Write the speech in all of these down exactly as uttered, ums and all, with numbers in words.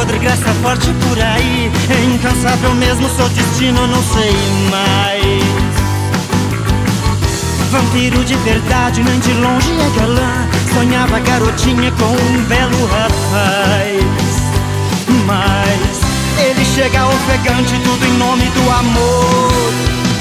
podre, graça forte por aí. É incansável mesmo, seu destino não sei mais. Vampiro de verdade, nem de longe é galã. Sonhava garotinha com um belo rapaz. Mas ele chega ofegante, tudo em nome do amor.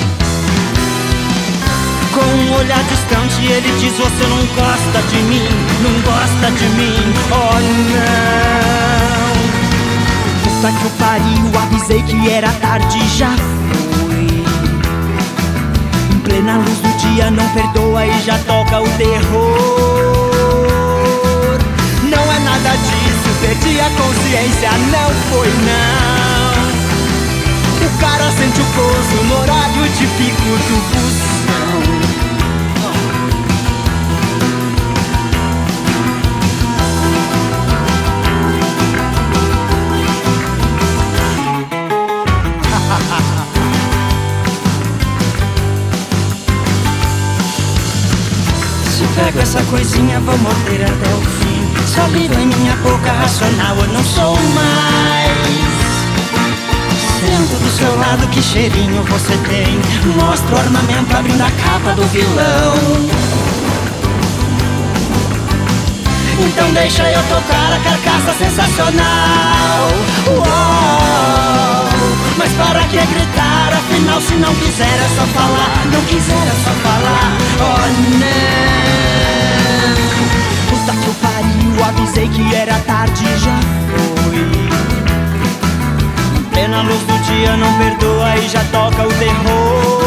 Com um olhar distante ele diz: você não gosta de mim, não gosta de mim, oh não. Puta que eu pariu, avisei que era tarde, já fui. Em plena luz do dia não perdoa e já toca o terror. Não é nada disso, perdi a consciência, não foi não. O cara sente o gozo no horário de pico do busão. Se pego essa coisinha vou morder até o fim. Sólido em minha boca, racional eu não sou mais. Sento do seu lado, que cheirinho você tem. Mostra o armamento abrindo a capa do vilão. Então deixa eu tocar a carcaça sensacional. Uou! Mas para que gritar, afinal se não quiser é só falar. Não quiser é só falar, oh não. Puta que eu pariu, avisei que era tarde, já foi. Plena luz do dia não perdoa e já toca o terror.